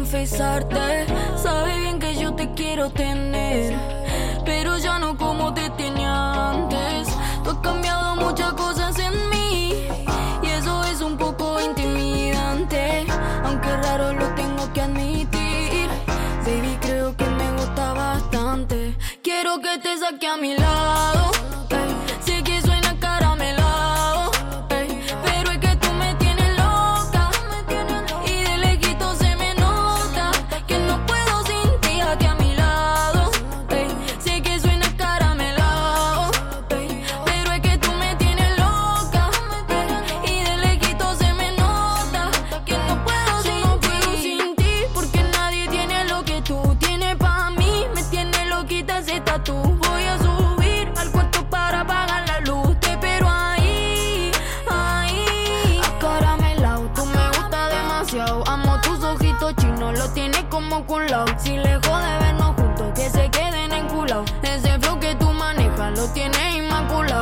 confesarte. Sabe bien que yo te quiero tener, pero ya no como te tenía antes. Tú has cambiado muchas cosas en mí y eso es un poco intimidante, aunque raro lo tengo que admitir. Baby, creo que me gusta bastante. Quiero que te saque a mi lado. Sé que suena caramelado, pero es que tú me tienes loca y de lejito se me nota que no puedo sin ti aquí a mi lado. Sé que suena caramelado, pero es que tú me tienes loca y de lejito se me nota que no puedo sin ti, porque nadie tiene lo que tú tienes pa' mí. Me tienes loquita ese tatu. Voy a subir al cuarto para apagar la luz. Te espero ahí, acaramelao. Tú me gusta demasiado. Amo tus ojitos chinos, los tienes como culao. Si lejos de vernos juntos, que se queden enculados. Ese flow que tú manejas, lo tienes inmaculado.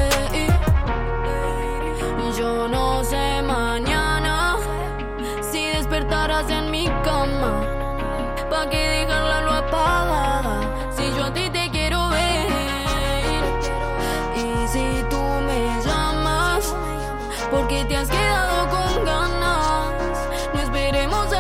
Yo no sé mañana si despertarás en mi cama, pa' que dejar la luz apagada. Si yo a ti te quiero ver, y si tú me llamas porque te has quedado con ganas, no esperemos